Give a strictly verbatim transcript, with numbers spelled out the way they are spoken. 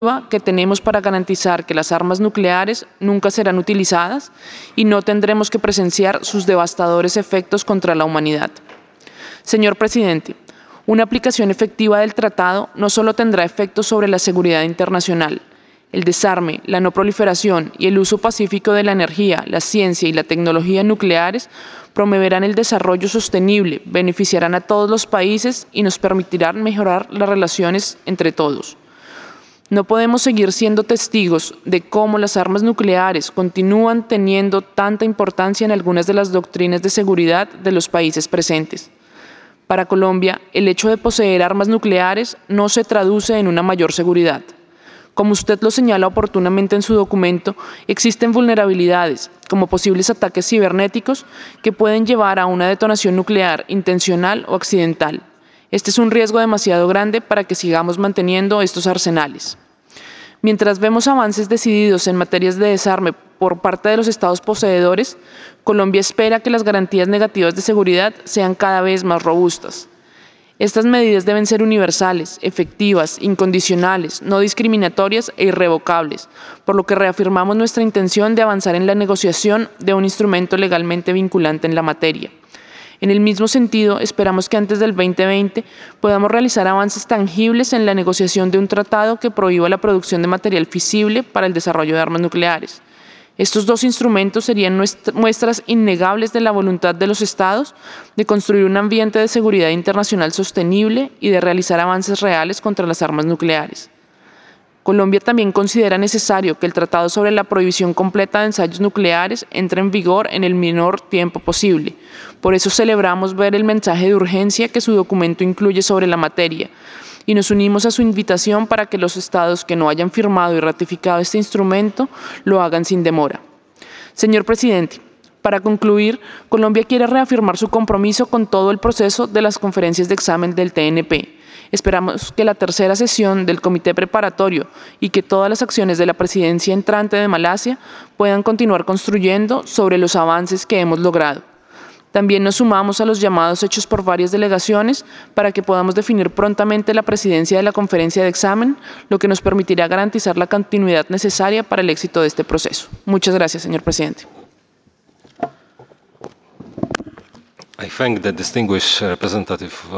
que tenemos para garantizar que las armas nucleares nunca serán utilizadas y no tendremos que presenciar sus devastadores efectos contra la humanidad. Señor presidente, una aplicación efectiva del tratado no solo tendrá efectos sobre la seguridad internacional, el desarme, la no proliferación y el uso pacífico de la energía, la ciencia y la tecnología nucleares promoverán el desarrollo sostenible, beneficiarán a todos los países y nos permitirán mejorar las relaciones entre todos. No podemos seguir siendo testigos de cómo las armas nucleares continúan teniendo tanta importancia en algunas de las doctrinas de seguridad de los países presentes. Para Colombia, el hecho de poseer armas nucleares no se traduce en una mayor seguridad. Como usted lo señala oportunamente en su documento, existen vulnerabilidades, como posibles ataques cibernéticos, que pueden llevar a una detonación nuclear intencional o accidental. Este es un riesgo demasiado grande para que sigamos manteniendo estos arsenales. Mientras vemos avances decididos en materias de desarme por parte de los estados poseedores, Colombia espera que las garantías negativas de seguridad sean cada vez más robustas. Estas medidas deben ser universales, efectivas, incondicionales, no discriminatorias e irrevocables, por lo que reafirmamos nuestra intención de avanzar en la negociación de un instrumento legalmente vinculante en la materia. En el mismo sentido, esperamos que antes del dos mil veinte podamos realizar avances tangibles en la negociación de un tratado que prohíba la producción de material fisible para el desarrollo de armas nucleares. Estos dos instrumentos serían muestras innegables de la voluntad de los Estados de construir un ambiente de seguridad internacional sostenible y de realizar avances reales contra las armas nucleares. Colombia también considera necesario que el Tratado sobre la Prohibición Completa de Ensayos Nucleares entre en vigor en el menor tiempo posible. Por eso celebramos ver el mensaje de urgencia que su documento incluye sobre la materia y nos unimos a su invitación para que los estados que no hayan firmado y ratificado este instrumento lo hagan sin demora. Señor presidente, para concluir, Colombia quiere reafirmar su compromiso con todo el proceso de las conferencias de examen del T N P. Esperamos que la tercera sesión del Comité Preparatorio y que todas las acciones de la presidencia entrante de Malasia puedan continuar construyendo sobre los avances que hemos logrado. También nos sumamos a los llamados hechos por varias delegaciones para que podamos definir prontamente la presidencia de la conferencia de examen, lo que nos permitirá garantizar la continuidad necesaria para el éxito de este proceso. Muchas gracias, señor presidente. I thank the distinguished representative